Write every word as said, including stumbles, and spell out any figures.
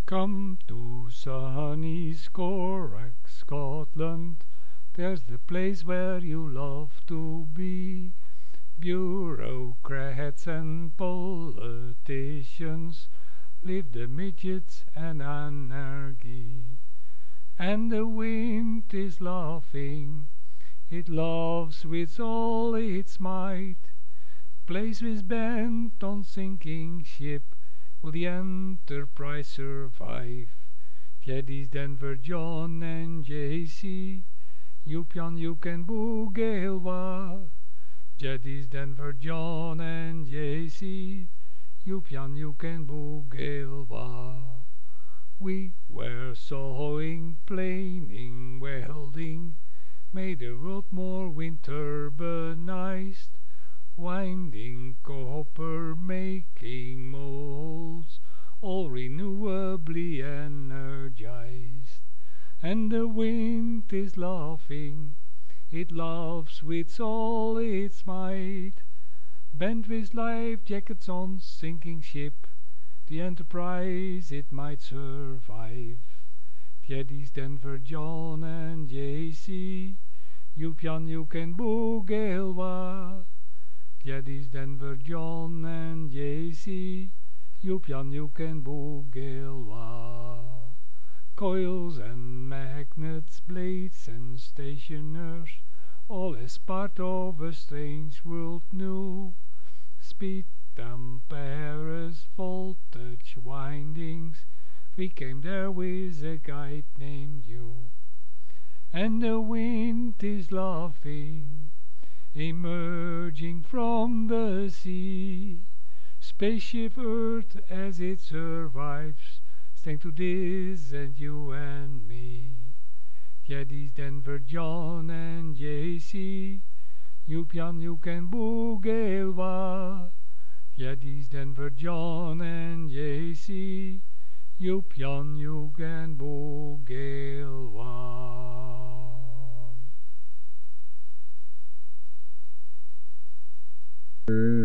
Come to sunny Scorac, Scotland. There's the place where you love to be. Bureaucrats and politicians live the midgets and anarchy. And the wind is laughing, it laughs with all its might. Place is bent on sinking ship, will the Enterprise survive? Jeddies, Denver, John and J C, Yupian, Yuk and Boogalwa. Jeddies, Denver, John and J C, Yupian, Yuk and Boogalwa. We were sawing, planing, welding, made the world more wind turbinized, winding copper, making molds, all renewably energized. And the wind is laughing, it laughs with all its might. Bent with life jackets on sinking ship, the Enterprise it might survive. Jeddies, Denver, John and J C, Yupian, Yuk and Boogalwa. Jeddies, Denver, John and J C, Yupian, Yuk and Boogalwa. Coils and magnets, blades and stationers, all as part of a strange world new. Speed, amperes, voltage, windings, we came there with a guide named you. And the wind is laughing, emerging from the sea. Spaceship Earth as it survives, thanks to this and you and me. Jeddies, Denver, John and J C, Yupian, Yuk and Boogalwa. Jeddies, Denver, John and J C, Yupian, Yuk and Boogalwa.